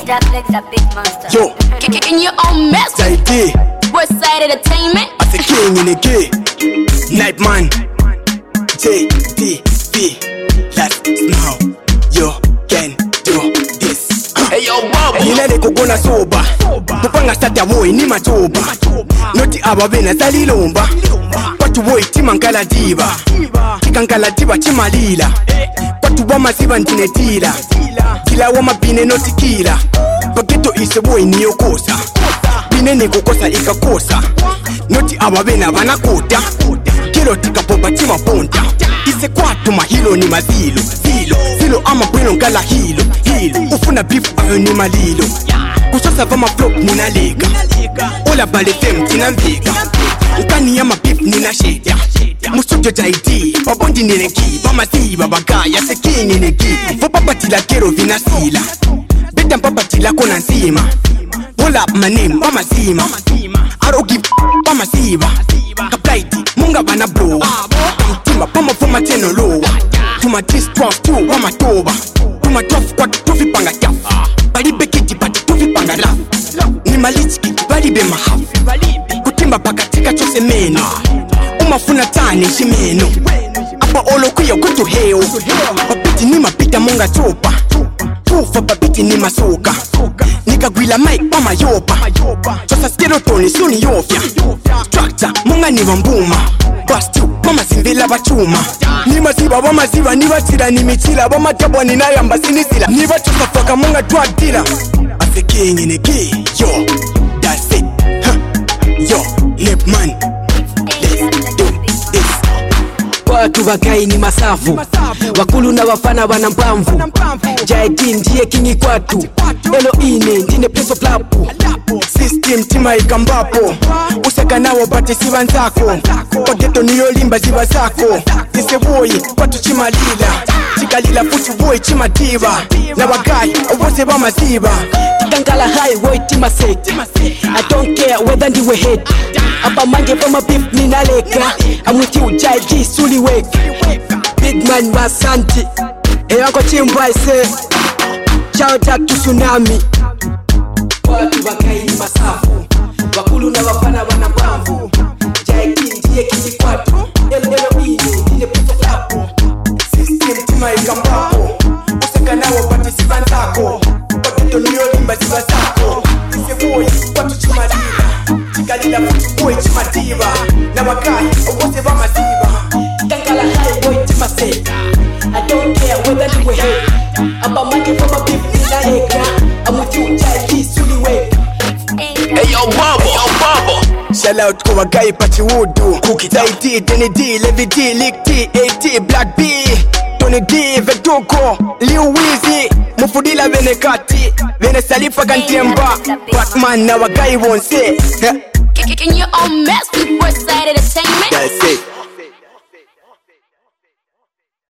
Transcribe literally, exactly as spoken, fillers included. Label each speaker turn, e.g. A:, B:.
A: that flex a big monster.
B: Yo,
C: Kicking your own mess.
B: J D,
C: Westside Entertainment.
B: I say king in the gay. Night man, J D B. Let's now, you can do this.
D: Hey yo, Bob.
B: Nilale kugona soba, kupanga sata boy ni matoba. Noti ababena salilomba, watu boy timankala diva. Tikankala diva chimalila, watu wama siva ntinetila. Kila wama bine noti kila, paketo ise boy niyokosa. Bine ni kukosa ikakosa, noti ababena banakota. Kilo tika popa chima ponta, ise kwatu mahilo ni mazilo. Zilo, zilo ama bwino nkala hilo. Hilo, ufuna beef ayo ni malilo. Kusosa vama flop nina lega, ola bale fem tina mvega. Ukani ya mabif nina sheda, musujo jaidi, babondi nineki. Bama si babagaya se king nineki. Vopapa tila kero vina sila, beta mpapa tila kona nzima. Pull up my name, mama zima. I don't give mama ziva. Kaplaiti, munga bana blow. Timba, pama foma teno low. Tuma tis twelve two, wama toba. Tuma twelve kwa tufi panga jaf. Bali bekiti pati tufi panga laf. Ni malitiki, bali be mahaf. Kutimba pakatika chose meno. Umafuna tani shimeno. Apa olo kuya kutu heo. Papiti ni mapita munga topa. Kufa papiti ni masoka. Nikagwila mic pa mayopa. Chosa skeleton suni yofya. Structure munga ni wambuma. Bust you mama simvila bachuma. Ni maziba wa maziba ni batira ni michila. Wa matabwa ni nayamba sinisila. Ni bachosa faka munga drug dealer. I say king in the key. Yo, that's it. Huh. Yo, lip man. Let's do this.
E: Watu wakai ni masafu, wakulu na wafana wana mpamvu. J D ndiye kingi kwatu, elo ine ndine peso plapu.
B: System tima ikambapo, useka nawo bati siva nzako. Pageto niyo limba ziva zako. Tise boy, watu chima lila. Chika lila fuchu boy chima diva. Na wagai, awose ba maziva.
E: Tikankala highway tima set, I don't care whether ndiwe head. Apa mange pama beef ninaleka, I'm with you J D suli wake. Big man masanti, eyanko chimba ise. Shout out to Tsunami. Watu wakai ni masafu, wakulu na wafana wana mpamvu. J D ndiye kingi kwatu, elo elo ine ndine peso plapu.
B: System tima ikambapo, useka nawo bati siva nzako. Pageto niyo limba ziva zako. Tise boy, watu chima lila. Chika lila fuchu boy chima diva. Na wakai, awose ba maziva.
E: Tikankala highway tima set, I don't care whether ndiwe head. Apa mange pama beef ninaleka, I'm with you J D suli wake.
D: Hey yo, Bob. Hey yo, Bob.
B: Shout out to a guy Pachi Wudu. Cookie J D, Denny D, Levi D, Lick T, A T, Black B, Tony D, Vetoko, Lil Weezy, Mufudila Venekati, Venesalifa Kantemba. Batman now a guy won't say.
C: Kicking your own mess with Westside Entertainment.
B: That's it.